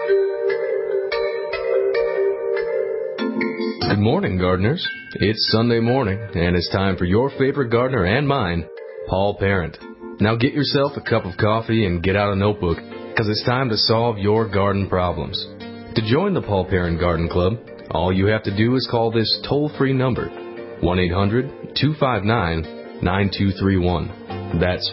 Good morning, gardeners. It's Sunday morning, and it's time for your favorite gardener and mine, Paul Parent. Now get yourself a cup of coffee and get out a notebook, because it's time to solve your garden problems. To join the Paul Parent Garden Club, all you have to do is call this toll-free number, 1-800-259-9231. That's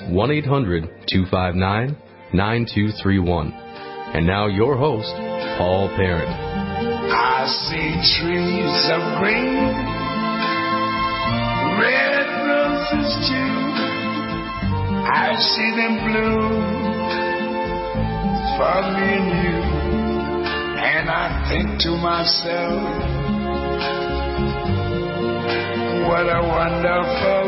1-800-259-9231. And now your host, Paul Parent. I see trees of green, red roses too. I see them bloom for me and you. And I think to myself, what a wonderful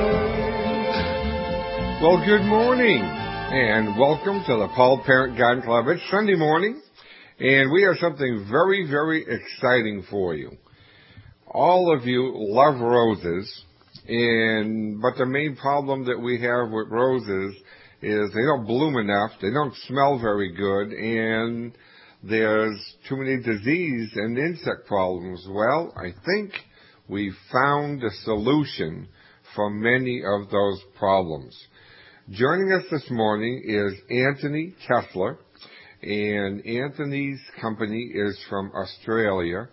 world. Well, good morning, and welcome to the Paul Parent Garden Club. It's Sunday morning. And we have something very, very exciting for you. All of you love roses, but the main problem that we have with roses is they don't bloom enough, they don't smell very good, and there's too many disease and insect problems. Well, I think we found a solution for many of those problems. Joining us this morning is Anthony Kessler. And Anthony's company is from Australia,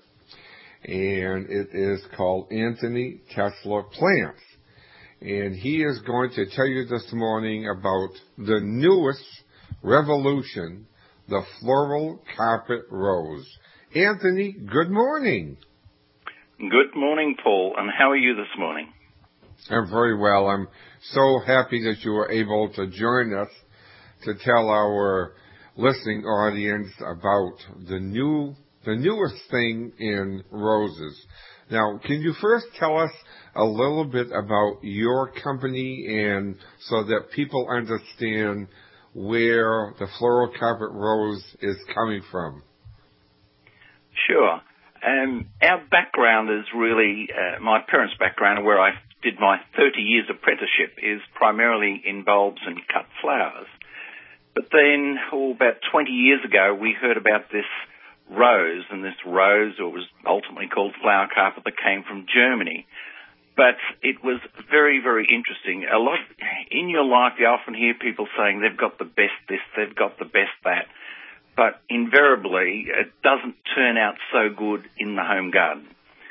and it is called Anthony Kessler Plants. And he is going to tell you this morning about the newest revolution, the floral carpet rose. Anthony, good morning. Good morning, Paul, and how are you this morning? I'm very well. I'm so happy that you were able to join us to tell our listening audience about the newest thing in roses. Now, can you first tell us a little bit about your company, and so that people understand where the floral carpet rose is coming from? Sure. Our background is really, my parents' background, where I did my 30 years apprenticeship, is primarily in bulbs and cut flowers. But then, about 20 years ago, we heard about this rose, and this rose, or was ultimately called flower carpet, that came from Germany. But it was very, very interesting. A lot in your life, you often hear people saying they've got the best this, they've got the best that. But invariably, it doesn't turn out so good in the home garden.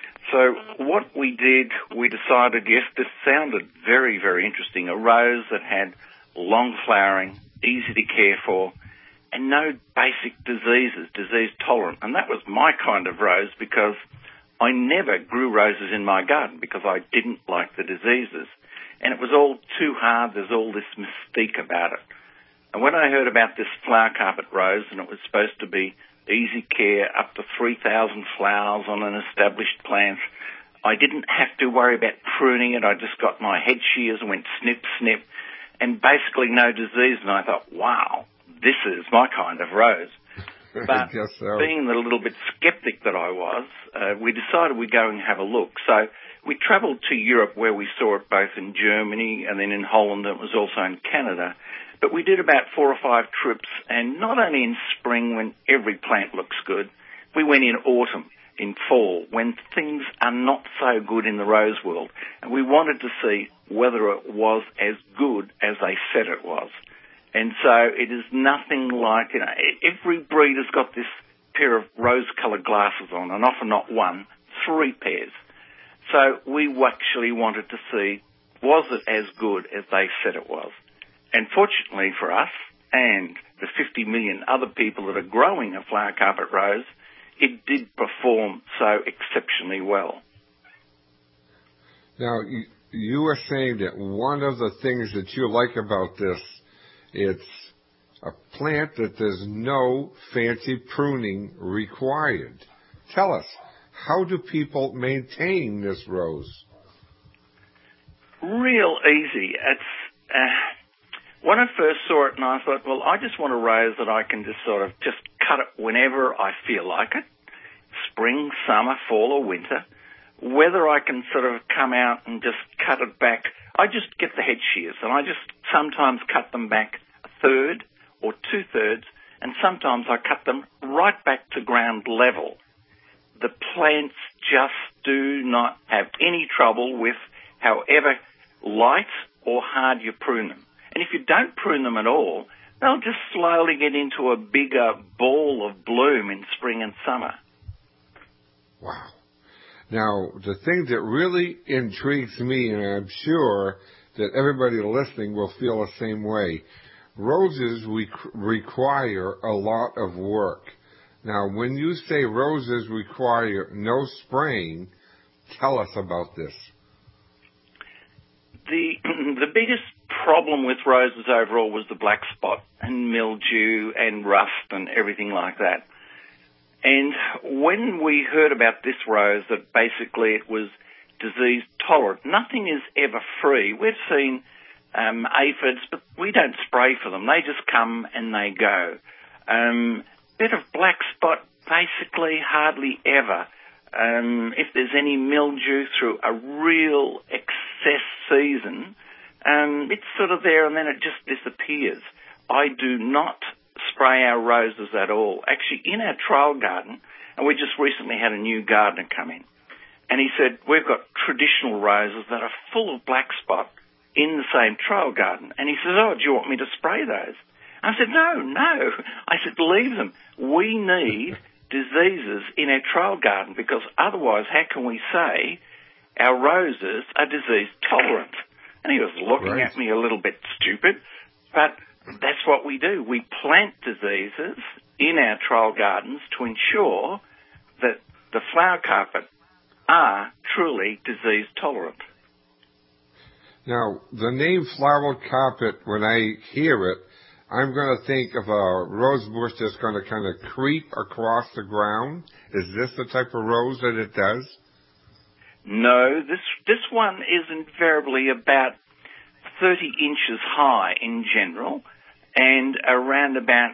So what we did, we decided, yes, this sounded very, very interesting. A rose that had long flowering, easy to care for, and no basic diseases, disease tolerant. And that was my kind of rose, because I never grew roses in my garden because I didn't like the diseases. And it was all too hard. There's all this mystique about it. And when I heard about this flower carpet rose, and it was supposed to be easy care, up to 3,000 flowers on an established plant, I didn't have to worry about pruning it. I just got my head shears and went snip, snip, and basically no disease. And I thought, wow, this is my kind of rose. But being the little bit skeptic that I was, we decided we'd go and have a look. So we travelled to Europe, where we saw it both in Germany and then in Holland, and it was also in Canada. But we did about 4 or 5 trips, and not only in spring when every plant looks good, we went in autumn, in fall, when things are not so good in the rose world. And we wanted to see whether it was as good as they said it was. And so it is nothing like, every breeder's got this pair of rose-coloured glasses on, and often not one, 3 pairs. So we actually wanted to see, was it as good as they said it was? And fortunately for us, and the 50 million other people that are growing a flower carpet rose, it did perform so exceptionally well. Now, you were saying that one of the things that you like about this, it's a plant that there's no fancy pruning required. Tell us, how do people maintain this rose? Real easy. It's when I first saw it, and I thought, well, I just want a rose that I can just sort of just cut it whenever I feel like it, spring, summer, fall or winter. Whether I can sort of come out and just cut it back, I just get the head shears, and I just sometimes cut them back 1/3 or 2/3, and sometimes I cut them right back to ground level. The plants just do not have any trouble with however light or hard you prune them. And if you don't prune them at all, they'll just slowly get into a bigger ball of bloom in spring and summer. Wow. Now, the thing that really intrigues me, and I'm sure that everybody listening will feel the same way, roses require a lot of work. Now, when you say roses require no spraying, tell us about this. The biggest problem with roses overall was the black spot and mildew and rust and everything like that. And when we heard about this rose, that basically it was disease tolerant, nothing is ever free. We've seen aphids, but we don't spray for them. They just come and they go. Bit of black spot, basically hardly ever. If there's any mildew through a real excess season, it's sort of there and then it just disappears. I do not spray our roses at all. Actually, in our trial garden, and we just recently had a new gardener come in, and he said, we've got traditional roses that are full of black spot in the same trial garden. And he says, oh, do you want me to spray those? I said, no. I said, leave them. We need diseases in our trial garden because otherwise how can we say our roses are disease tolerant? And he was looking at me a little bit stupid, but that's what we do. We plant diseases in our trial gardens to ensure that the flower carpet are truly disease tolerant. Now, the name flower carpet, when I hear it, I'm going to think of a rose bush that's going to kind of creep across the ground. Is this the type of rose that it does? No, this one is invariably about 30 inches high in general and around about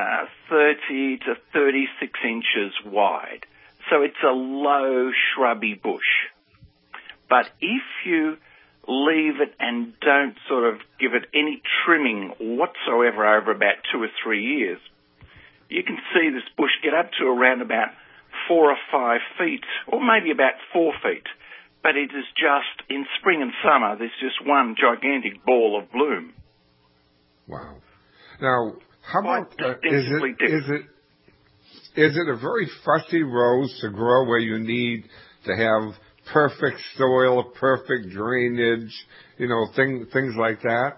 30 to 36 inches wide. So it's a low shrubby bush. But if you leave it and don't sort of give it any trimming whatsoever over about 2 or 3 years, you can see this bush get up to around about 4 or 5 feet, or maybe about 4 feet. But it is just, in spring and summer, there's just one gigantic ball of bloom. Wow. Now, how about, is it a very fussy rose to grow where you need to have perfect soil, perfect drainage, things like that?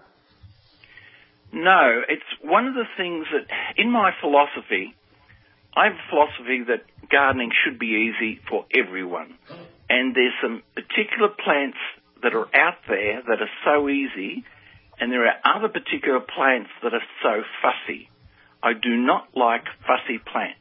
No, it's one of the things that, in my philosophy, I have a philosophy that gardening should be easy for everyone. And there's some particular plants that are out there that are so easy, and there are other particular plants that are so fussy. I do not like fussy plants.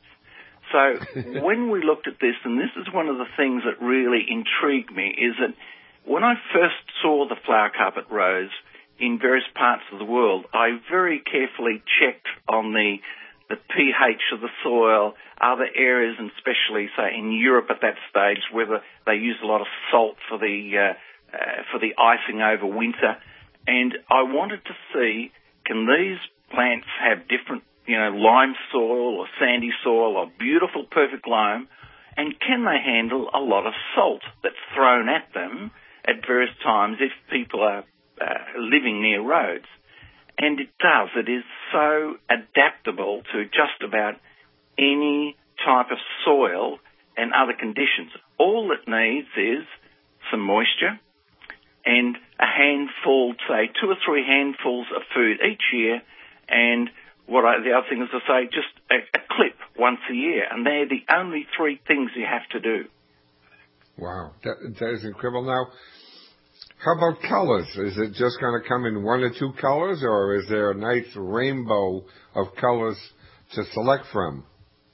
So when we looked at this, and this is one of the things that really intrigued me, is that when I first saw the flower carpet rose in various parts of the world, I very carefully checked on the pH of the soil, other areas, and especially, say, in Europe at that stage, whether they use a lot of salt for the icing over winter. And I wanted to see, can these plants have different, lime soil or sandy soil or beautiful, perfect loam, and can they handle a lot of salt that's thrown at them at various times if people are living near roads? And it does. It is so adaptable to just about any type of soil and other conditions. All it needs is some moisture and a handful, say 2 or 3 handfuls of food each year, and the other thing is to say just a clip once a year, and they're the only 3 things you have to do. Wow, that is incredible. Now, how about colors? Is it just going to come in 1 or 2 colors, or is there a nice rainbow of colors to select from?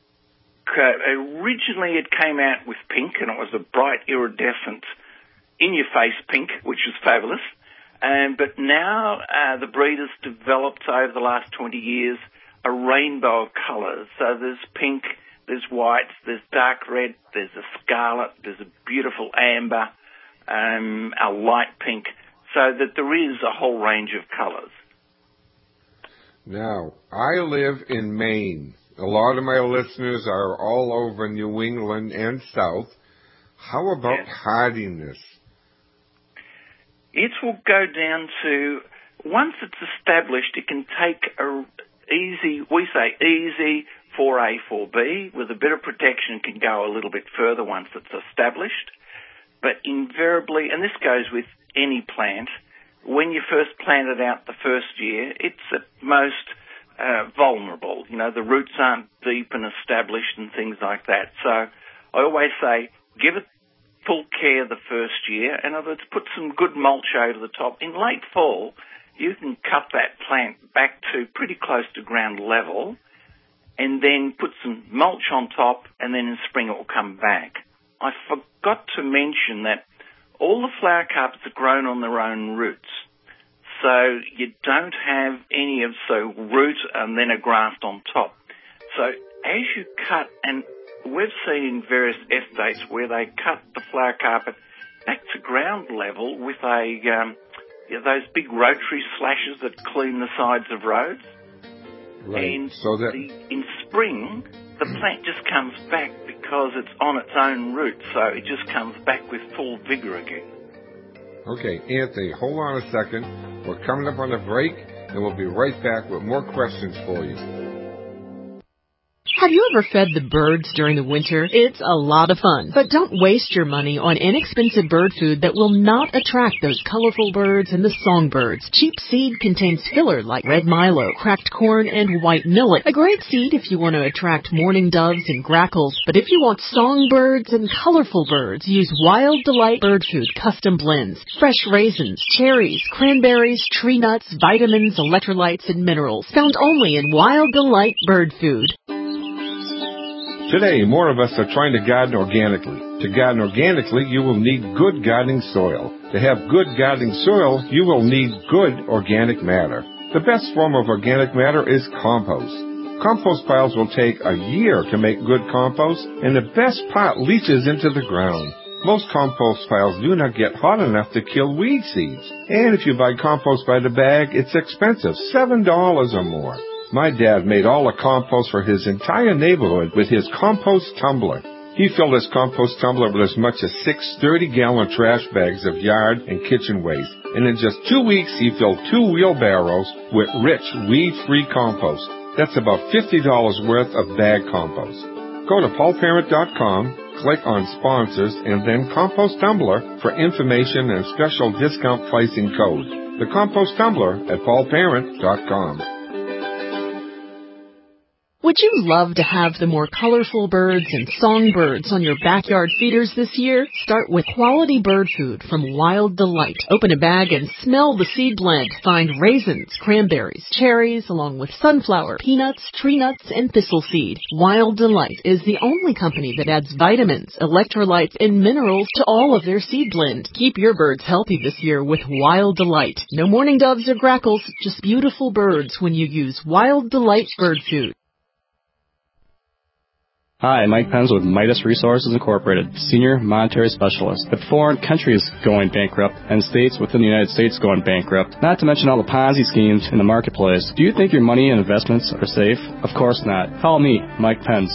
Originally it came out with pink, and it was a bright, iridescent, in-your-face pink, which was fabulous. But now the breeders developed over the last 20 years a rainbow of colours. So there's pink, there's white, there's dark red, there's a scarlet, there's a beautiful amber, a light pink, so that there is a whole range of colours. Now, I live in Maine. A lot of my listeners are all over New England and South. How about hardiness? It will go down to, once it's established, it can take easy 4A, 4B. With a bit of protection, it can go a little bit further once it's established. But invariably, and this goes with any plant, when you first plant it out the first year, it's at most vulnerable. You know, the roots aren't deep and established and things like that. So I always say, give it full care the first year. In other words, put some good mulch over the top. In late fall, you can cut that plant back to pretty close to ground level and then put some mulch on top, and then in spring it will come back. I forgot to mention that all the flower carpets are grown on their own roots. So you don't have any of root and then a graft on top. So as you cut, and we've seen in various estates where they cut the flower carpet back to ground level with those big rotary slashes that clean the sides of roads. Right. And in spring, the plant just comes back because it's on its own root, so it just comes back with full vigor again. Okay, Anthony, hold on a second. We're coming up on a break, and we'll be right back with more questions for you. Have you ever fed the birds during the winter? It's a lot of fun. But don't waste your money on inexpensive bird food that will not attract those colorful birds and the songbirds. Cheap seed contains filler like red milo, cracked corn, and white millet. A great seed if you want to attract mourning doves and grackles. But if you want songbirds and colorful birds, use Wild Delight Bird Food Custom Blends. Fresh raisins, cherries, cranberries, tree nuts, vitamins, electrolytes, and minerals. Found only in Wild Delight Bird Food. Today, more of us are trying to garden organically. To garden organically, you will need good gardening soil. To have good gardening soil, you will need good organic matter. The best form of organic matter is compost. Compost piles will take a year to make good compost, and the best part leaches into the ground. Most compost piles do not get hot enough to kill weed seeds. And if you buy compost by the bag, it's expensive, $7 or more. My dad made all the compost for his entire neighborhood with his compost tumbler. He filled his compost tumbler with as much as 6 30-gallon trash bags of yard and kitchen waste. And in just 2 weeks, he filled 2 wheelbarrows with rich, weed-free compost. That's about $50 worth of bag compost. Go to paulparent.com, click on Sponsors, and then Compost Tumbler for information and special discount pricing code. The Compost Tumbler at paulparent.com. Would you love to have the more colorful birds and songbirds on your backyard feeders this year? Start with quality bird food from Wild Delight. Open a bag and smell the seed blend. Find raisins, cranberries, cherries, along with sunflower, peanuts, tree nuts, and thistle seed. Wild Delight is the only company that adds vitamins, electrolytes, and minerals to all of their seed blend. Keep your birds healthy this year with Wild Delight. No mourning doves or grackles, just beautiful birds when you use Wild Delight Bird Food. Hi, Mike Pence with Midas Resources Incorporated, Senior Monetary Specialist. With foreign countries going bankrupt and states within the United States going bankrupt, not to mention all the Ponzi schemes in the marketplace, do you think your money and investments are safe? Of course not. Call me, Mike Pence,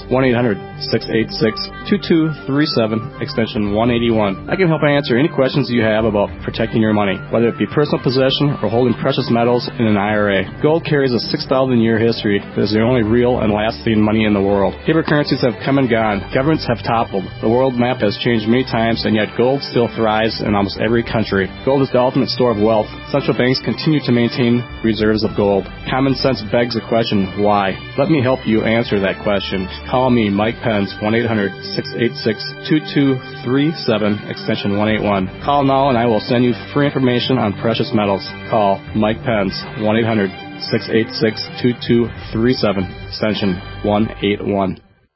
1-800-686-2237, extension 181. I can help answer any questions you have about protecting your money, whether it be personal possession or holding precious metals in an IRA. Gold carries a 6,000-year history that is the only real and lasting money in the world. Paper currencies have come and gone. Governments have toppled. The world map has changed many times, and yet gold still thrives in almost every country. Gold is the ultimate store of wealth. Central banks continue to maintain reserves of gold. Common sense begs the question, why? Let me help you answer that question. Call me, Mike Pence, 1-800-686-2237, extension 181. Call now and I will send you free information on precious metals. Call Mike Pence, 1-800-686-2237, extension 181.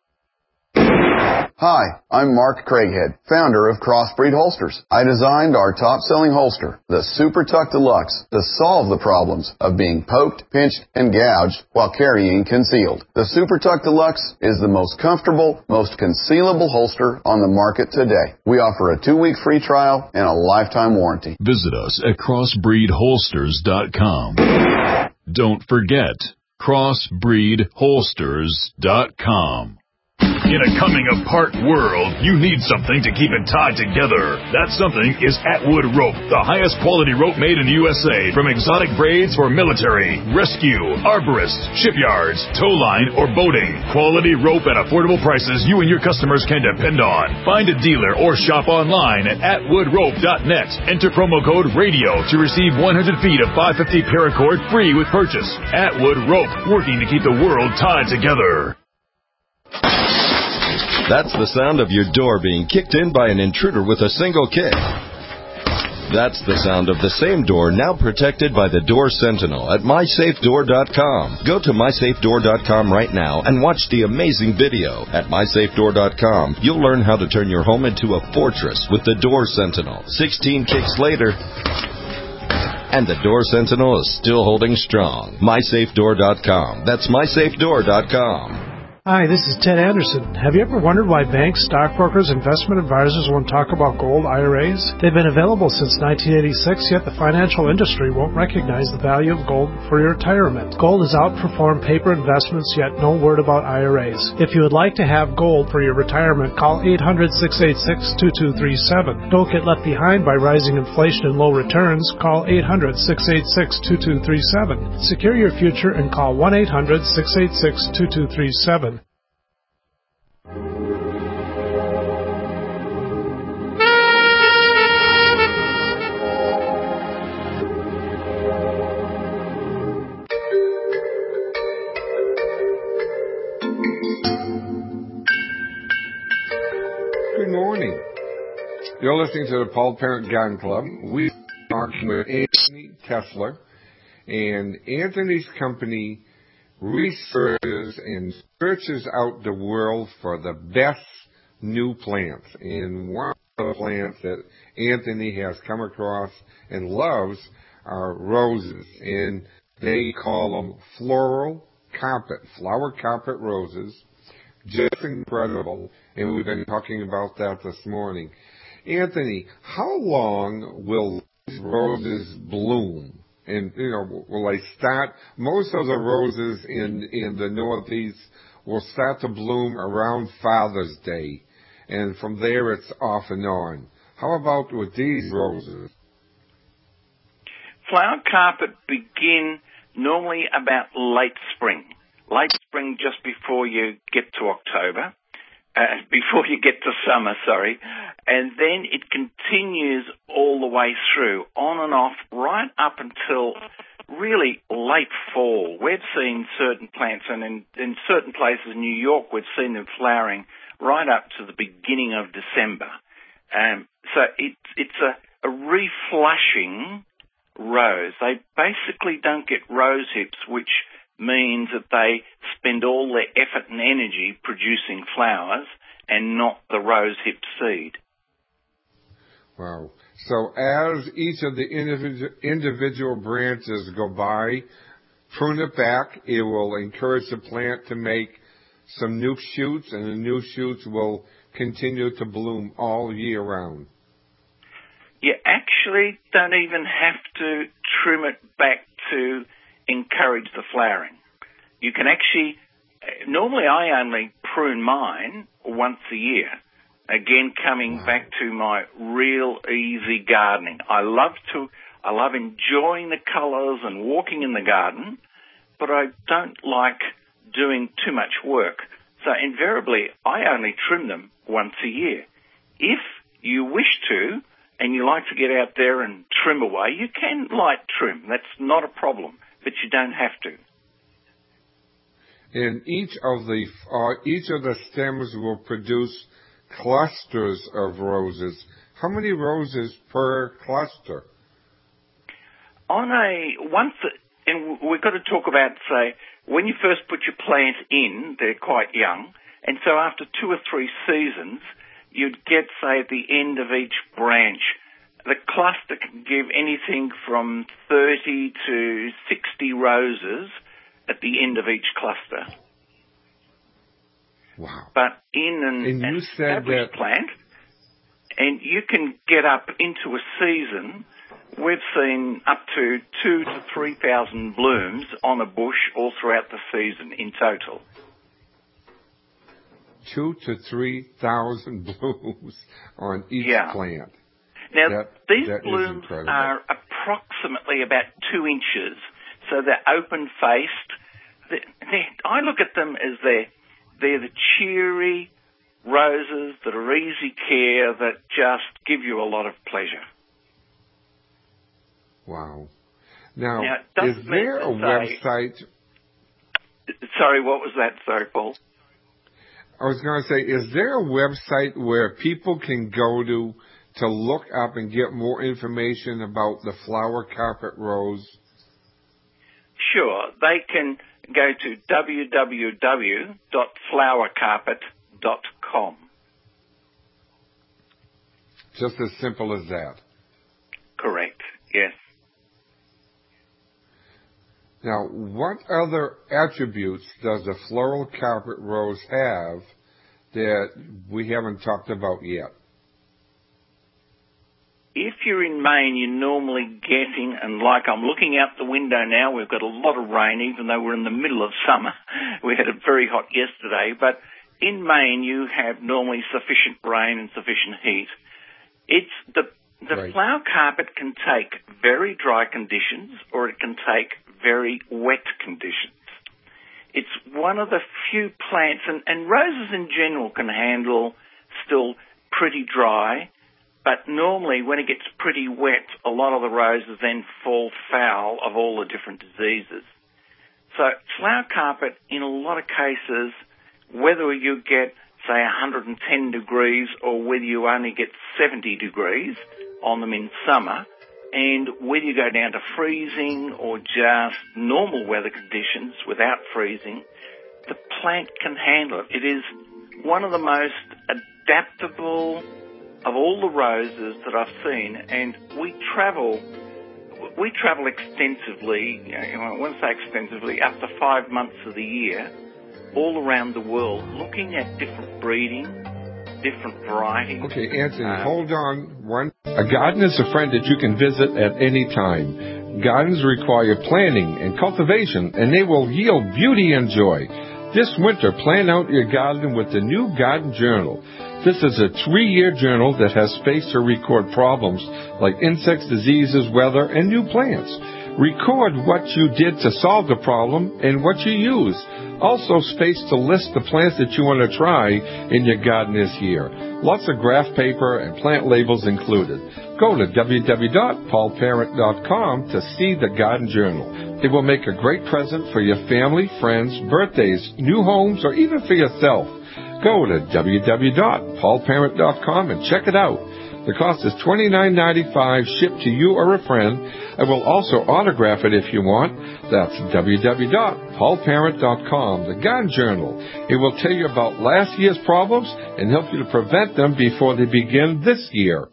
Hi, I'm Mark Craighead, founder of Crossbreed Holsters. I designed our top-selling holster, the Super Tuck Deluxe, to solve the problems of being poked, pinched, and gouged while carrying concealed. The Super Tuck Deluxe is the most comfortable, most concealable holster on the market today. We offer a 2-week free trial and a lifetime warranty. Visit us at crossbreedholsters.com. Don't forget, CrossbreedHolsters.com. In a coming-apart world, you need something to keep it tied together. That something is Atwood Rope, the highest quality rope made in the USA, from exotic braids for military, rescue, arborists, shipyards, tow line, or boating. Quality rope at affordable prices you and your customers can depend on. Find a dealer or shop online at atwoodrope.net. Enter promo code RADIO to receive 100 feet of 550 paracord free with purchase. Atwood Rope, working to keep the world tied together. That's the sound of your door being kicked in by an intruder with a single kick. That's the sound of the same door now protected by the Door Sentinel at MySafeDoor.com. Go to MySafeDoor.com right now and watch the amazing video. At MySafeDoor.com, you'll learn how to turn your home into a fortress with the Door Sentinel. 16 kicks later, and the Door Sentinel is still holding strong. MySafeDoor.com. That's MySafeDoor.com. Hi, this is Ted Anderson. Have you ever wondered why banks, stockbrokers, investment advisors won't talk about gold IRAs? They've been available since 1986, yet the financial industry won't recognize the value of gold for your retirement. Gold has outperformed paper investments, yet no word about IRAs. If you would like to have gold for your retirement, call 800-686-2237. Don't get left behind by rising inflation and low returns. Call 800-686-2237. Secure your future and call 1-800-686-2237. Good morning. You're listening to the Paul Parent Gun Club. We're talking with Anthony Tesler, and Anthony's company researches and searches out the world for the best new plants. And one of the plants that Anthony has come across and loves are roses, and they call them flower carpet roses. Just incredible, and we've been talking about that this morning. Anthony, how long will these roses bloom? And, will they start? Most of the roses in the Northeast will start to bloom around Father's Day, and from there it's off and on. How about with these roses? Flower carpet begin normally about late spring just before you get to October, before you get to summer, and then it continues all the way through, on and off, right up until really late fall. We've seen certain plants, and in certain places in New York, we've seen them flowering right up to the beginning of December. So it's a reflushing rose. They basically don't get rose hips, which means that they spend all their effort and energy producing flowers and not the rose hip seed. Wow. So as each of the individual branches go by, prune it back, it will encourage the plant to make some new shoots, and the new shoots will continue to bloom all year round. You actually don't even have to trim it back to encourage the flowering. You can actually, normally I only prune mine once a year. Again, coming back to my real easy gardening. I love enjoying the colours and walking in the garden, but I don't like doing too much work. So invariably, I only trim them once a year. If you wish to, and you like to get out there and trim away, you can light trim. That's not a problem, but you don't have to. And each of the stems will produce clusters of roses. How many roses per cluster? And we've got to talk about, say, when you first put your plant in, they're quite young, and so after 2 or 3 seasons, you'd get, say, at the end of each branch, the cluster can give anything from 30 to 60 roses at the end of each cluster. Wow. But in an established plant, and you can get up into a season we've seen up to 2,000 to 3,000 blooms on a bush all throughout the season in total. 2,000 to 3,000 blooms on each plant. Now, these blooms are approximately about 2 inches, so they're open-faced. I look at them as they're the cheery roses that are easy care that just give you a lot of pleasure. Wow. Now is there a website? Sorry, what was that? Sorry, Paul. I was going to say, is there a website where people can go to look up and get more information about the flower carpet rose? Sure. They can go to www.flowercarpet.com. Just as simple as that. Correct, yes. Now, what other attributes does a floral carpet rose have that we haven't talked about yet? If you're in Maine, you're normally getting, and like I'm looking out the window now, we've got a lot of rain, even though we're in the middle of summer. We had it very hot yesterday, but in Maine you have normally sufficient rain and sufficient heat. It's the flower carpet can take very dry conditions, or it can take very wet conditions. It's one of the few plants, and roses in general can handle still pretty dry, but normally when it gets pretty wet, a lot of the roses then fall foul of all the different diseases. So flower carpet, in a lot of cases, whether you get, say, 110 degrees or whether you only get 70 degrees on them in summer, and whether you go down to freezing or just normal weather conditions without freezing, the plant can handle it. It is one of the most adaptable of all the roses that I've seen, and we travel extensively, I won't say extensively, up to 5 months of the year, all around the world, looking at different breeding, different varieties. Okay, Anthony, hold on one. A garden is a friend that you can visit at any time. Gardens require planning and cultivation, and they will yield beauty and joy. This winter, plan out your garden with the new Garden Journal. This is a 3-year journal that has space to record problems like insects, diseases, weather, and new plants. Record what you did to solve the problem and what you used. Also space to list the plants that you want to try in your garden this year. Lots of graph paper and plant labels included. Go to www.paulparent.com to see the Garden Journal. It will make a great present for your family, friends, birthdays, new homes, or even for yourself. Go to www.paulparent.com and check it out. The cost is $29.95 shipped to you or a friend. I will also autograph it if you want. That's www.paulparent.com, the Garden Journal. It will tell you about last year's problems and help you to prevent them before they begin this year.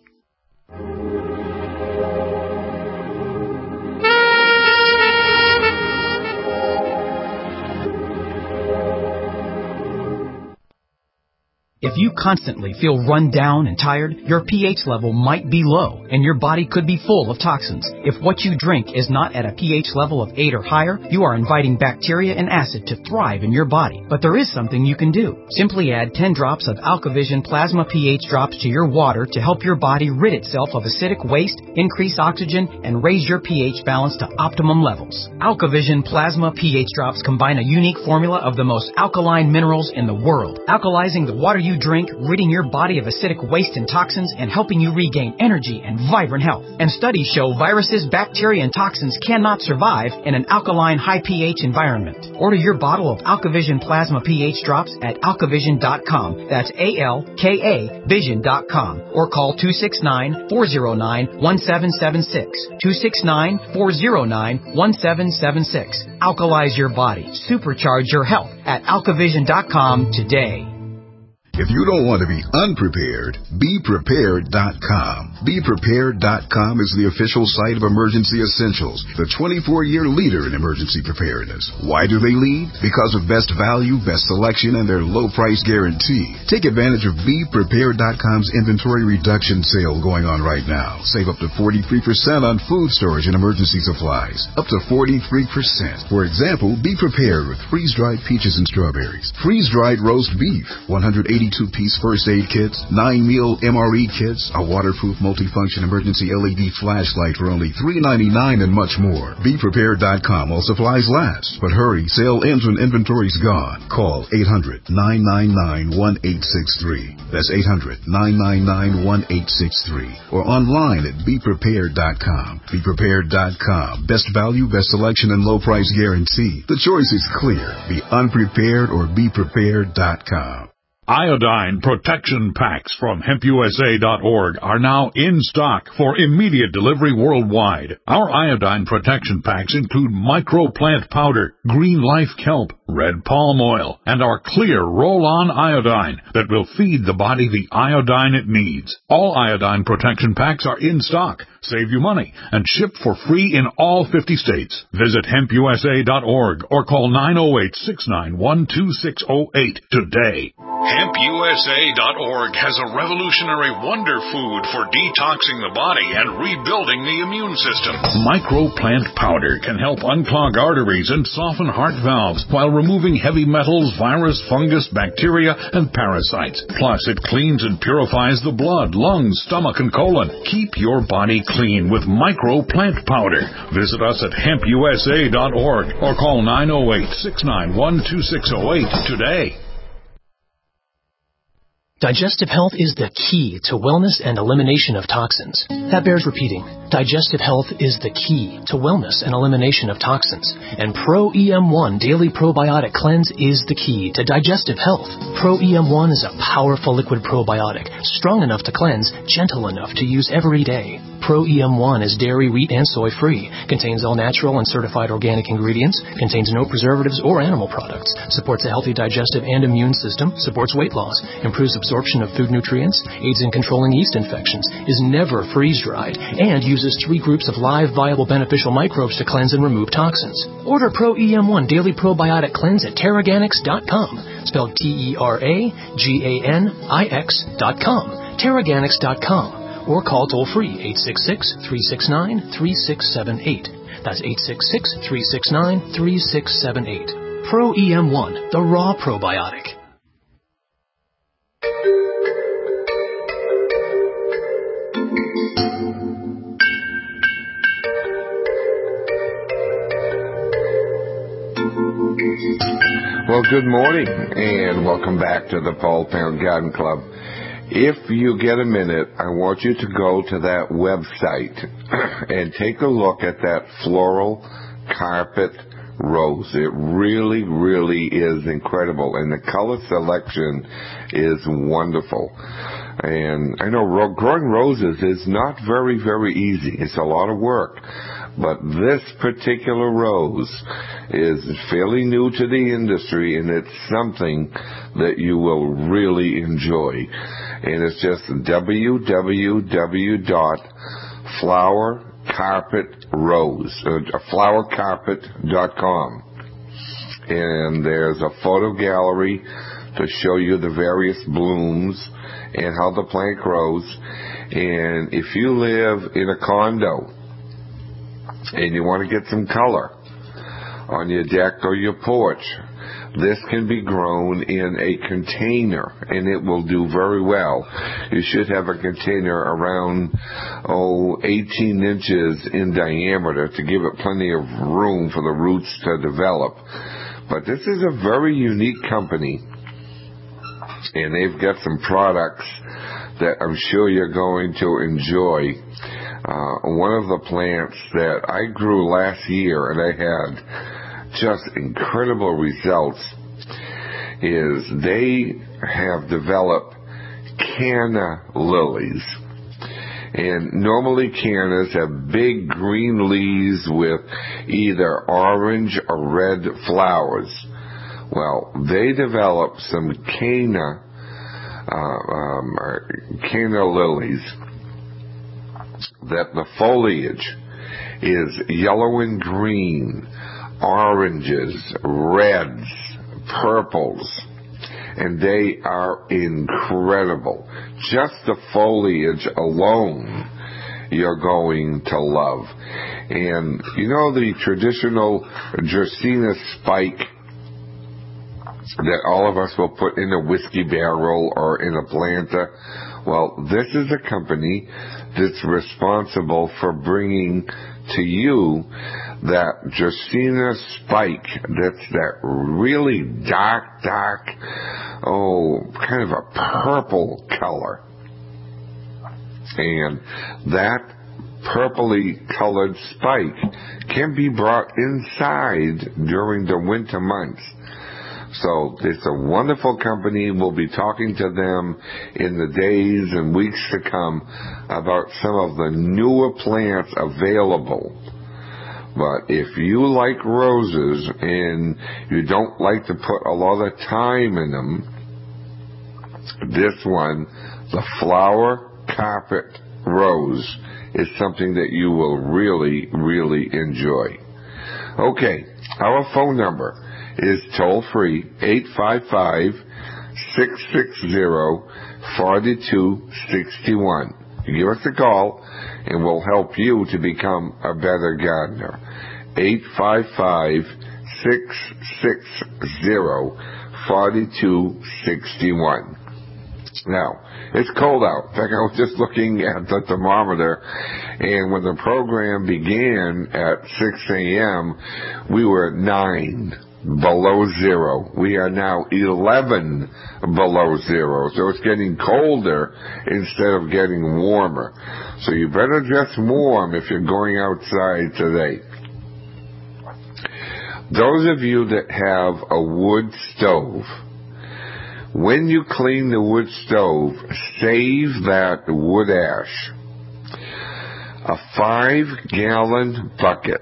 If you constantly feel run down and tired, your pH level might be low and your body could be full of toxins. If what you drink is not at a pH level of 8 or higher, you are inviting bacteria and acid to thrive in your body. But there is something you can do. Simply add 10 drops of AlkaVision Plasma pH drops to your water to help your body rid itself of acidic waste, increase oxygen, and raise your pH balance to optimum levels. AlkaVision Plasma pH drops combine a unique formula of the most alkaline minerals in the world, alkalizing the water you drink, ridding your body of acidic waste and toxins, and helping you regain energy and vibrant health. And studies show viruses, bacteria, and toxins cannot survive in an alkaline, high pH environment. Order your bottle of AlkaVision Plasma pH drops at alkavision.com. That's ALKA Vision.com. Or call 269-409-1776. 269-409-1776. Alkalize your body. Supercharge your health at alkavision.com today. If you don't want to be unprepared, BePrepared.com. BePrepared.com is the official site of Emergency Essentials, the 24-year leader in emergency preparedness. Why do they lead? Because of best value, best selection, and their low price guarantee. Take advantage of BePrepared.com's inventory reduction sale going on right now. Save up to 43% on food storage and emergency supplies. Up to 43%. For example, be prepared with freeze-dried peaches and strawberries, freeze-dried roast beef, 182-piece first aid kits, 9-meal MRE kits, a waterproof multifunction emergency LED flashlight for only $3.99 and much more. BePrepared.com while supplies last. But hurry, sale ends when inventory's gone. Call 800-999-1863. That's 800-999-1863. Or online at BePrepared.com. BePrepared.com. Best value, best selection, and low price guarantee. The choice is clear. Be unprepared or BePrepared.com. Iodine protection packs from HempUSA.org are now in stock for immediate delivery worldwide. Our iodine protection packs include microplant powder, green life kelp, red palm oil, and our clear roll-on iodine that will feed the body the iodine it needs. All iodine protection packs are in stock, save you money, and shipped for free in all 50 states. Visit HempUSA.org or call 908-691-2608 today. HempUSA.org has a revolutionary wonder food for detoxing the body and rebuilding the immune system. Microplant powder can help unclog arteries and soften heart valves while removing heavy metals, virus, fungus, bacteria, and parasites. Plus, it cleans and purifies the blood, lungs, stomach, and colon. Keep your body clean with Microplant powder. Visit us at HempUSA.org or call 908-691-2608 today. Digestive health is the key to wellness and elimination of toxins. That bears repeating. Digestive health is the key to wellness and elimination of toxins. And Pro-EM1 Daily Probiotic Cleanse is the key to digestive health. Pro-EM1 is a powerful liquid probiotic, strong enough to cleanse, gentle enough to use every day. Pro-EM1 is dairy, wheat, and soy-free, contains all natural and certified organic ingredients, contains no preservatives or animal products, supports a healthy digestive and immune system, supports weight loss, improves absorption of food nutrients, aids in controlling yeast infections, is never freeze-dried, and uses 3 groups of live, viable, beneficial microbes to cleanse and remove toxins. Order Pro-EM1 Daily Probiotic Cleanse at Teraganix.com, spelled Teraganix.com, Teraganix.com. Or call toll-free 866-369-3678. That's 866-369-3678. Pro-EM1, the raw probiotic. Well, good morning, and welcome back to the Paul Parent Garden Club. If you get a minute, I want you to go to that website and take a look at that floral carpet rose. It really, really is incredible, and the color selection is wonderful. And I know growing roses is not very, very easy. It's a lot of work. But this particular rose is fairly new to the industry, and it's something that you will really enjoy. And it's just flowercarpet.com. And there's a photo gallery to show you the various blooms and how the plant grows. And if you live in a condo and you want to get some color on your deck or your porch, this can be grown in a container, and it will do very well. You should have a container around 18 inches in diameter to give it plenty of room for the roots to develop. But this is a very unique company, and they've got some products that I'm sure you're going to enjoy. One of the plants that I grew last year, and I had just incredible results, is they have developed canna lilies. And normally cannas have big green leaves with either orange or red flowers. Well, they developed some canna canna lilies, that the foliage is yellow and green, oranges, reds, purples, and they are incredible. Just the foliage alone you're going to love. And you know the traditional Dracaena spike that all of us will put in a whiskey barrel or in a planta? Well, this is a company that's responsible for bringing to you that Dracaena spike, that's that really dark, kind of a purple color. And that purpley colored spike can be brought inside during the winter months. So it's a wonderful company. We'll be talking to them in the days and weeks to come about some of the newer plants available. But if you like roses and you don't like to put a lot of time in them, this one, the flower carpet rose, is something that you will really, really enjoy. Okay, our phone number is toll-free, 855-660-4261. Give us a call, and we'll help you to become a better gardener. 855-660-4261. Now, it's cold out. In fact, I was just looking at the thermometer, and when the program began at 6 a.m., we were at 9 below zero. We are now 11 below zero. So it's getting colder instead of getting warmer. So you better dress warm if you're going outside today. Those of you that have a wood stove, when you clean the wood stove, save that wood ash. A 5-gallon bucket,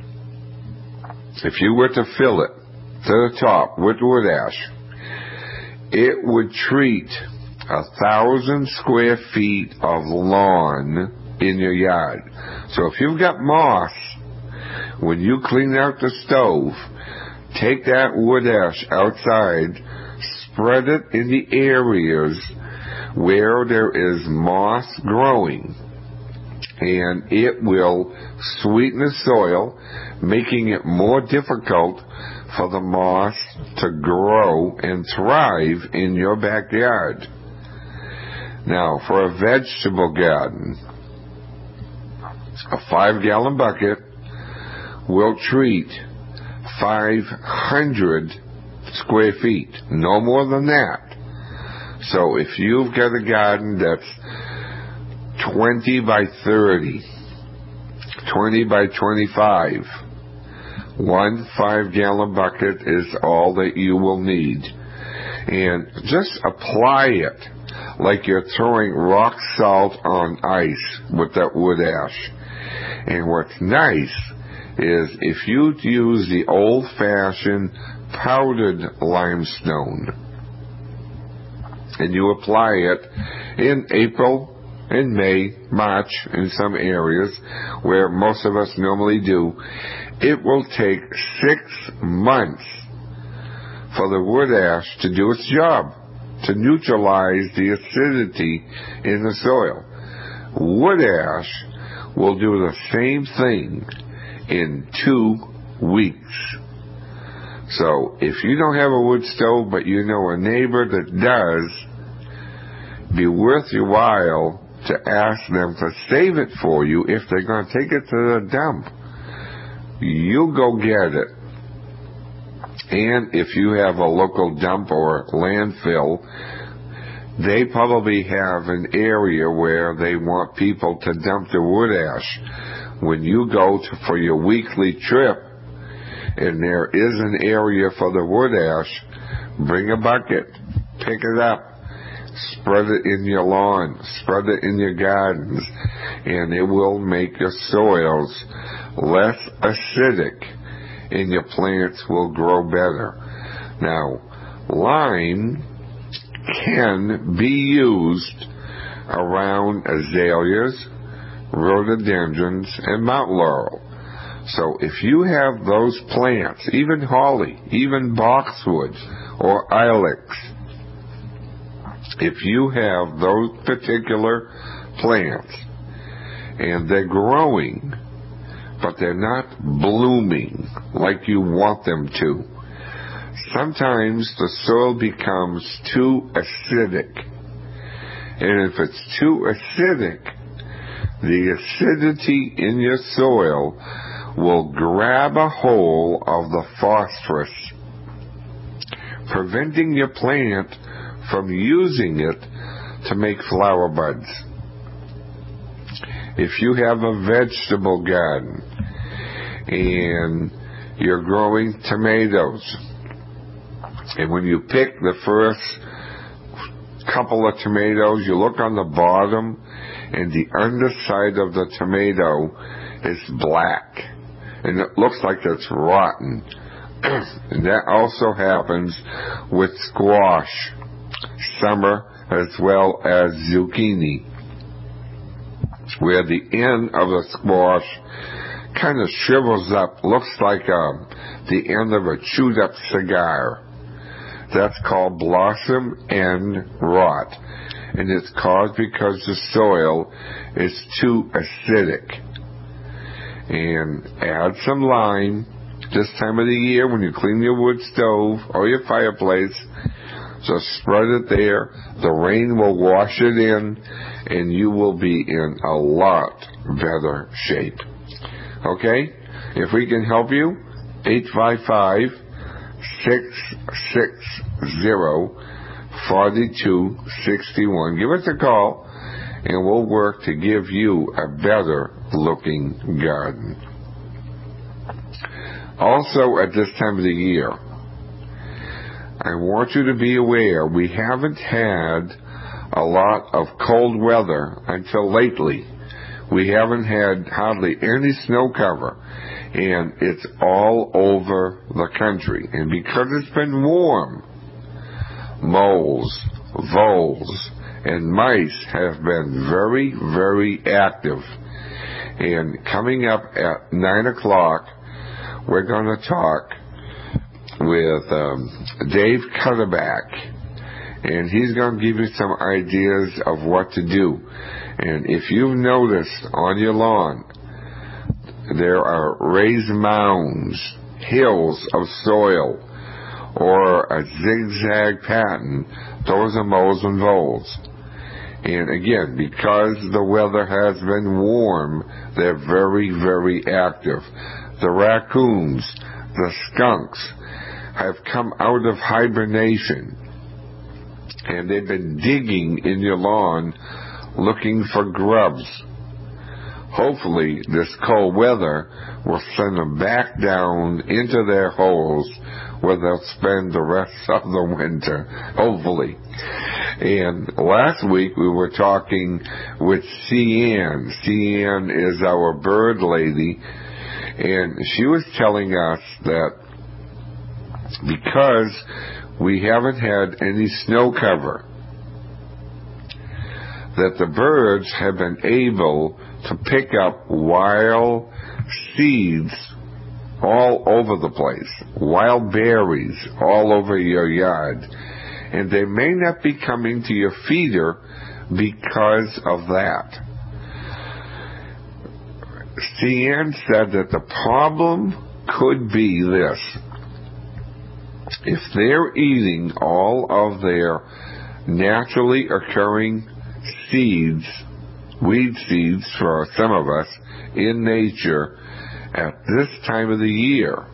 if you were to fill it to the top with wood ash, it would treat 1,000 square feet of lawn in your yard. So if you've got moss, when you clean out the stove, take that wood ash outside, spread it in the areas where there is moss growing, and it will sweeten the soil, making it more difficult for the moss to grow and thrive in your backyard. Now, for a vegetable garden, a 5-gallon bucket will treat 500 square feet, no more than that. So if you've got a garden that's 20 by 30, 20 by 25, one 5-gallon bucket is all that you will need. And just apply it like you're throwing rock salt on ice with that wood ash. And what's nice is if you use the old-fashioned powdered limestone and you apply it in April and May, March in some areas where most of us normally do, it will take 6 months for the wood ash to do its job, to neutralize the acidity in the soil. Wood ash will do the same thing in 2 weeks. So if you don't have a wood stove but you know a neighbor that does, be worth your while to ask them to save it for you if they're going to take it to the dump. You go get it. And if you have a local dump or landfill, they probably have an area where they want people to dump the wood ash. When you go for your weekly trip and there is an area for the wood ash, bring a bucket, pick it up, spread it in your lawn, spread it in your gardens, and it will make your soils less acidic and your plants will grow better. Now, lime can be used around azaleas, rhododendrons, and mountain laurel. So if you have those plants, even holly, even boxwood or ilex, if you have those particular plants and they're growing, but they're not blooming like you want them to, sometimes the soil becomes too acidic. And if it's too acidic, the acidity in your soil will grab a hold of the phosphorus, preventing your plant from using it to make flower buds. If you have a vegetable garden and you're growing tomatoes, and when you pick the first couple of tomatoes, you look on the bottom and the underside of the tomato is black and it looks like it's rotten. And that also happens with squash, summer, as well as zucchini, where the end of the squash kind of shrivels up, looks like the end of a chewed up cigar. That's called blossom end rot, and it's caused because the soil is too acidic. And add some lime this time of the year when you clean your wood stove or your fireplace. So spread it there. The rain will wash it in, and you will be in a lot better shape. Okay? If we can help you, 855-660-4261. Give us a call, and we'll work to give you a better looking garden. Also, at this time of the year, I want you to be aware we haven't had a lot of cold weather until lately. We haven't had hardly any snow cover, and it's all over the country. And because it's been warm, moles, voles, and mice have been very, very active. And coming up at 9 o'clock, we're going to talk with Dave Cutterback, and he's going to give you some ideas of what to do. And if you've noticed on your lawn, there are raised mounds, hills of soil, or a zigzag pattern, those are moles and voles. And again, because the weather has been warm, they're very, very active. The raccoons, the skunks have come out of hibernation, and they've been digging in your lawn looking for grubs. Hopefully this cold weather will send them back down into their holes where they'll spend the rest of the winter, hopefully. And last week we were talking with Cian. Cian is our bird lady, and she was telling us that because we haven't had any snow cover, that the birds have been able to pick up wild seeds all over the place, wild berries all over your yard, and they may not be coming to your feeder because of that. Cian said that the problem could be this: if they're eating all of their naturally occurring seeds, weed seeds for some of us, in nature at this time of the year,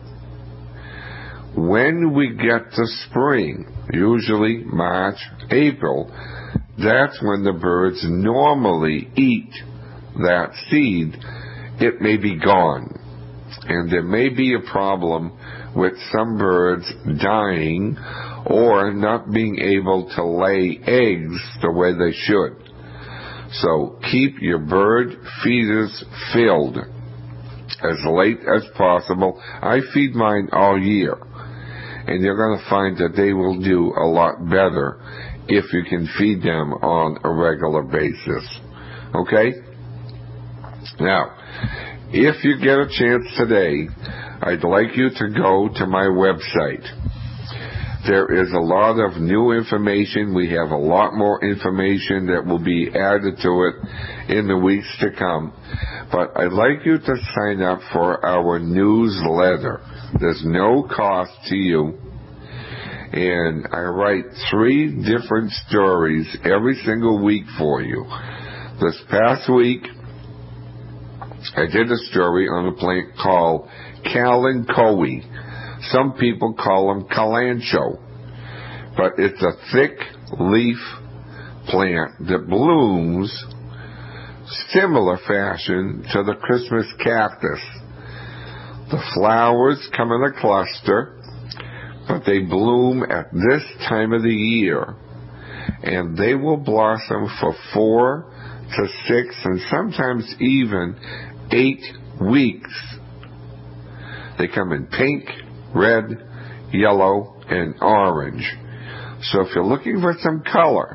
when we get to spring, usually March, April, that's when the birds normally eat that seed. It may be gone, and there may be a problem with some birds dying or not being able to lay eggs the way they should. So keep your bird feeders filled as late as possible. I feed mine all year, and you're going to find that they will do a lot better if you can feed them on a regular basis. Okay? Now, if you get a chance today, I'd like you to go to my website. There is a lot of new information. We have a lot more information that will be added to it in the weeks to come. But I'd like you to sign up for our newsletter. There's no cost to you. And I write 3 different stories every single week for you. This past week, I did a story on a plant called Kalanchoe. Some people call them Kalanchoe. But it's a thick leaf plant that blooms similar fashion to the Christmas cactus. The flowers come in a cluster, but they bloom at this time of the year. And they will blossom for 4 to 6 and sometimes even 8 weeks. They come in pink, red, yellow, and orange. So if you're looking for some color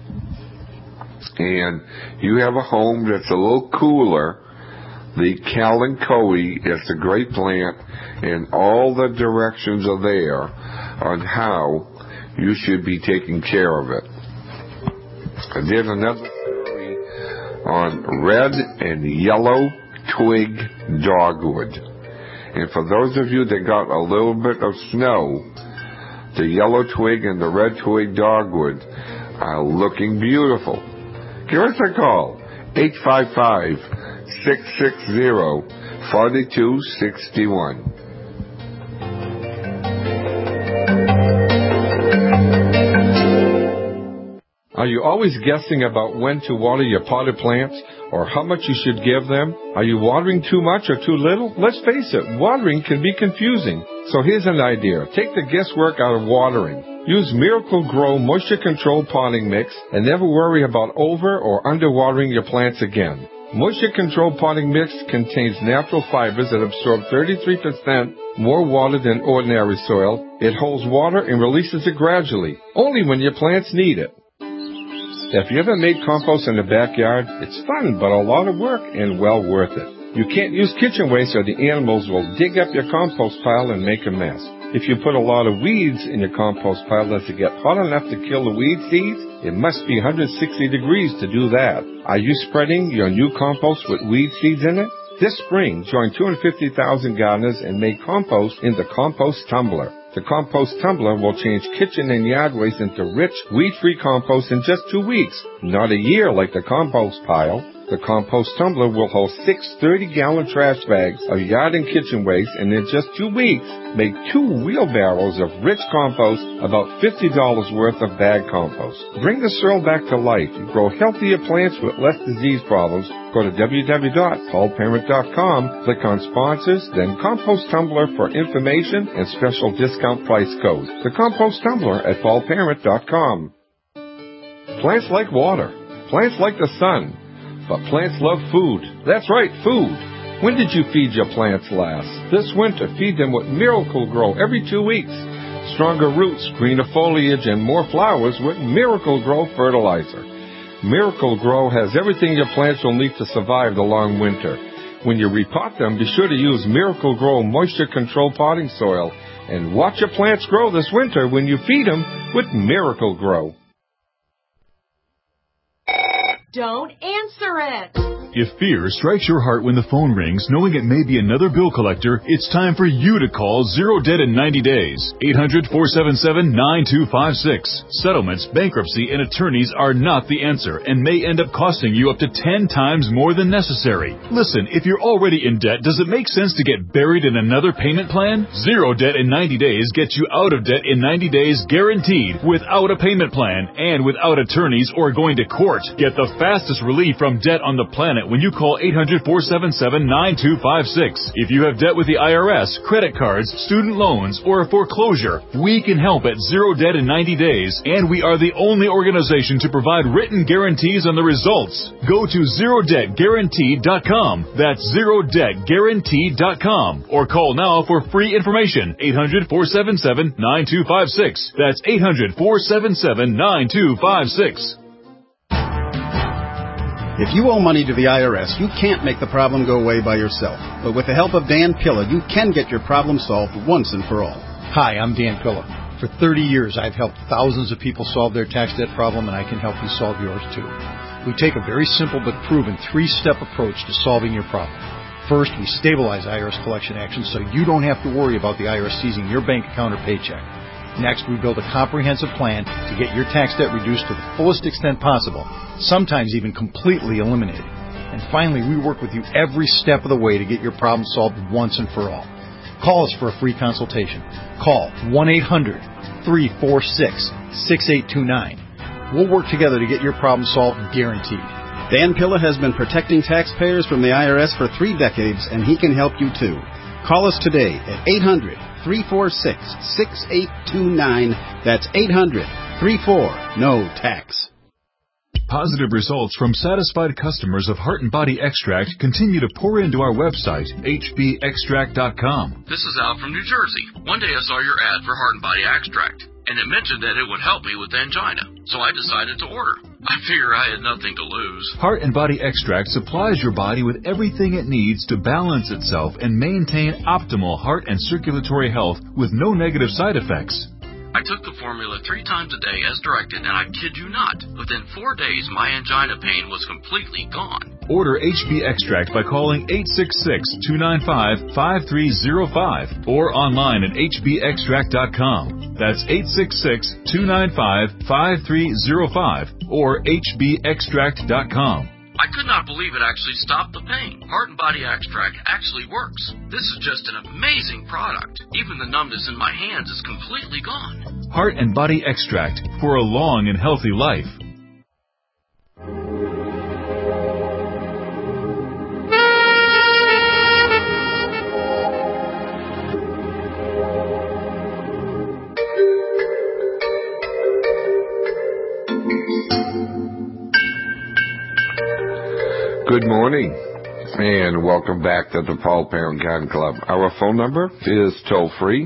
and you have a home that's a little cooler, the Kalanchoe is a great plant, and all the directions are there on how you should be taking care of it. I did another story on red and yellow twig dogwood. And for those of you that got a little bit of snow, the yellow twig and the red twig dogwood are looking beautiful. Give us a call, 855-660-4261. Are you always guessing about when to water your potted plants or how much you should give them? Are you watering too much or too little? Let's face it, watering can be confusing. So here's an idea. Take the guesswork out of watering. Use Miracle-Gro Moisture Control Potting Mix and never worry about over or underwatering your plants again. Moisture Control Potting Mix contains natural fibers that absorb 33% more water than ordinary soil. It holds water and releases it gradually, only when your plants need it. If you ever made compost in the backyard, it's fun, but a lot of work and well worth it. You can't use kitchen waste or the animals will dig up your compost pile and make a mess. If you put a lot of weeds in your compost pile, does it get hot enough to kill the weed seeds? It must be 160 degrees to do that. Are you spreading your new compost with weed seeds in it? This spring, join 250,000 gardeners and make compost in the Compost Tumbler. The Compost Tumbler will change kitchen and yard waste into rich, weed-free compost in just 2 weeks, not a year like the compost pile. The Compost Tumbler will hold 6 30-gallon trash bags of yard and kitchen waste, and in just 2 weeks, make 2 wheelbarrows of rich compost, about $50 worth of bag compost. Bring the soil back to life. Grow healthier plants with less disease problems. Go to www.paulparent.com, click on Sponsors, then Compost Tumbler for information and special discount price codes. The Compost Tumbler at paulparent.com. Plants like water. Plants like the sun. But plants love food. That's right, food. When did you feed your plants last? This winter, feed them with Miracle-Gro every 2 weeks. Stronger roots, greener foliage, and more flowers with Miracle-Gro fertilizer. Miracle-Gro has everything your plants will need to survive the long winter. When you repot them, be sure to use Miracle-Gro Moisture Control Potting Soil. And watch your plants grow this winter when you feed them with Miracle-Gro. Don't answer it. If fear strikes your heart when the phone rings, knowing it may be another bill collector, it's time for you to call Zero Debt in 90 days. 800-477-9256. Settlements, bankruptcy, and attorneys are not the answer and may end up costing you up to 10 times more than necessary. Listen, if you're already in debt, does it make sense to get buried in another payment plan? Zero Debt in 90 days gets you out of debt in 90 days guaranteed, without a payment plan and without attorneys or going to court. Get the fastest relief from debt on the planet discount when you call 800-477-9256. If you have debt with the IRS, credit cards, student loans, or a foreclosure, we can help at Zero Debt in 90 days, and we are the only organization to provide written guarantees on the results. Go to ZeroDebtGuaranteed.com. That's ZeroDebtGuaranteed.com. Or call now for free information. 800-477-9256. That's 800-477-9256. If you owe money to the IRS, you can't make the problem go away by yourself. But with the help of Dan Pilla, you can get your problem solved once and for all. Hi, I'm Dan Pilla. For 30 years, I've helped thousands of people solve their tax debt problem, and I can help you solve yours too. We take a very simple but proven 3-step approach to solving your problem. First, we stabilize IRS collection actions so you don't have to worry about the IRS seizing your bank account or paycheck. Next, we build a comprehensive plan to get your tax debt reduced to the fullest extent possible, sometimes even completely eliminated. And finally, we work with you every step of the way to get your problem solved once and for all. Call us for a free consultation. Call 1-800-346-6829. We'll work together to get your problem solved, guaranteed. Dan Pilla has been protecting taxpayers from the IRS for 3 decades, and he can help you too. Call us today at 800-346-6829. That's 800-34-NO-TAX. Positive results from satisfied customers of Heart and Body Extract continue to pour into our website, hbextract.com. This is Al from New Jersey. One day I saw your ad for Heart and Body Extract, and it mentioned that it would help me with angina, so I decided to order. I figure I had nothing to lose. Heart and Body Extract supplies your body with everything it needs to balance itself and maintain optimal heart and circulatory health with no negative side effects. I took the formula 3 times a day as directed, and I kid you not, within 4 days my angina pain was completely gone. Order HB Extract by calling 866-295-5305 or online at hbextract.com. That's 866-295-5305 or hbextract.com. I could not believe it actually stopped the pain. Heart and Body Extract actually works. This is just an amazing product. Even the numbness in my hands is completely gone. Heart and Body Extract for a long and healthy life. Good morning, and welcome back to the Paul Parent Garden Club. Our phone number is toll-free,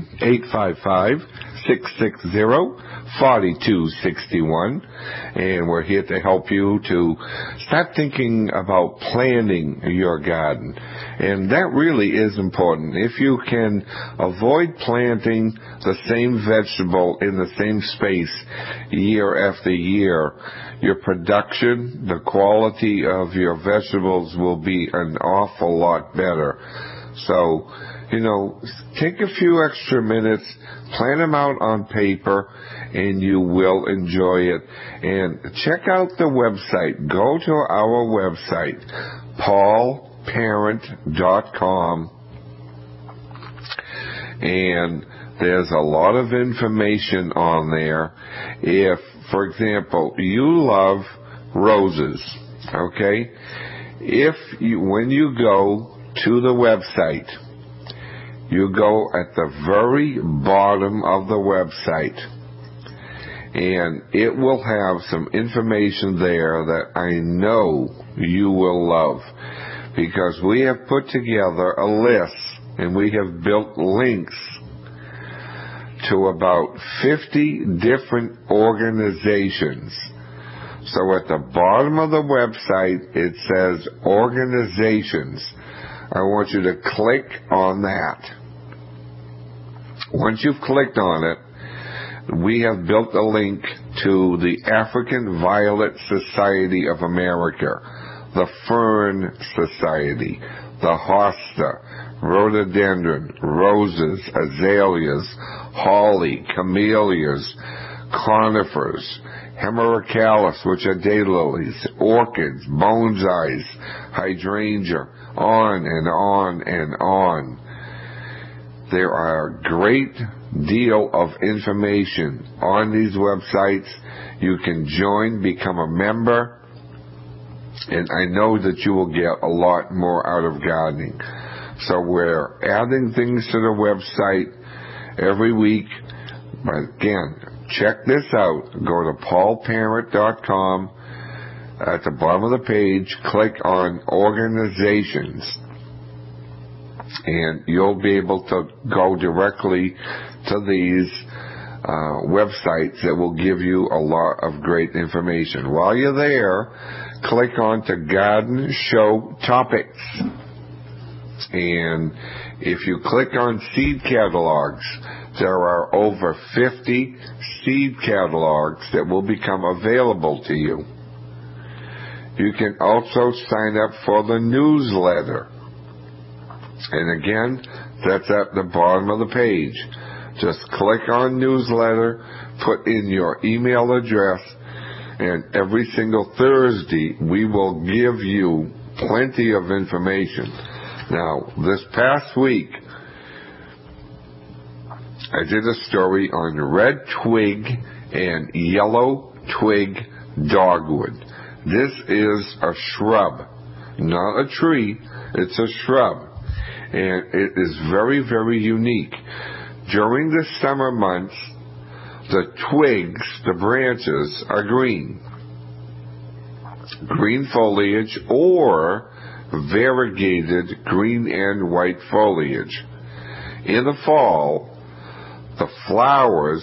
855-660-4261, and we're here to help you to start thinking about planting your garden. And that really is important. If you can avoid planting the same vegetable in the same space year after year, your production, the quality of your vegetables will be an awful lot better. So, take a few extra minutes, plan them out on paper, and you will enjoy it. And check out the website. Go to our website, paulparent.com, and there's a lot of information on there. If, for example, you love roses, okay? When you go to the website, you go at the very bottom of the website, and it will have some information there that I know you will love, because we have put together a list and we have built links to about 50 different organizations. So at the bottom of the website, it says organizations. I want you to click on that. Once you've clicked on it, we have built a link to the African Violet Society of America, the Fern Society, the Hosta, rhododendron, roses, azaleas, holly, camellias, conifers, hemerocallis, which are daylilies, orchids, bonsais, hydrangea, on and on and on. There are a great deal of information on these websites. You can join, become a member, And I know that you will get a lot more out of gardening. So we're adding things to the website every week. But again, check this out. Go to paulparent.com. At the bottom of the page, click on organizations. And you'll be able to go directly to these websites that will give you a lot of great information. While you're there, click on to Garden Show Topics. And if you click on seed catalogs, there are over 50 seed catalogs that will become available to you. You can also sign up for the newsletter. And again, that's at the bottom of the page. Just click on newsletter, put in your email address, and every single Thursday we will give you plenty of information. Now, this past week, I did a story on red twig and yellow twig dogwood. This is a shrub, not a tree. It's a shrub. And it is very, very unique. During the summer months, the twigs, the branches, are green. Green foliage or variegated green and white foliage. In the fall, the flowers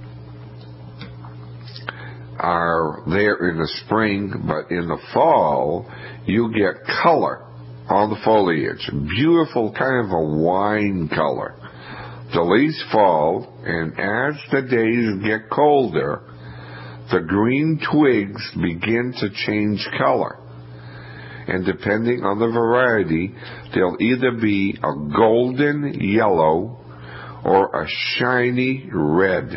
are there in the spring, but in the fall, you get color on the foliage. Beautiful, kind of a wine color. The leaves fall, and as the days get colder, the green twigs begin to change color. And depending on the variety, they'll either be a golden yellow or a shiny red.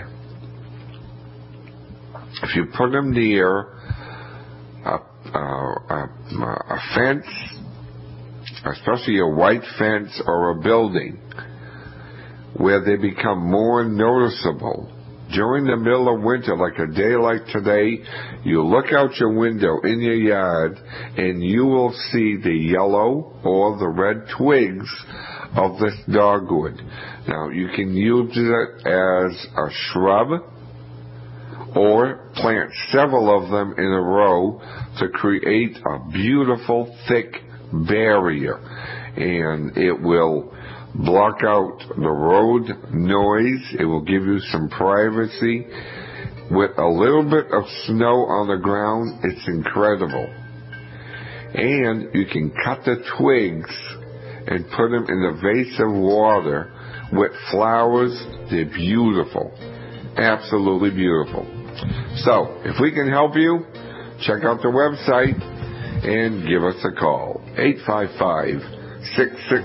If you put them near a fence, especially a white fence or a building, where they become more noticeable. During the middle of winter, like a day like today, you look out your window in your yard and you will see the yellow or the red twigs of this dogwood. Now, you can use it as a shrub or plant several of them in a row to create a beautiful, thick barrier. And it will block out the road noise. It will give you some privacy. With a little bit of snow on the ground, it's incredible. And you can cut the twigs and put them in a vase of water with flowers. They're beautiful. Absolutely beautiful. So, if we can help you, check out the website and give us a call. 855-66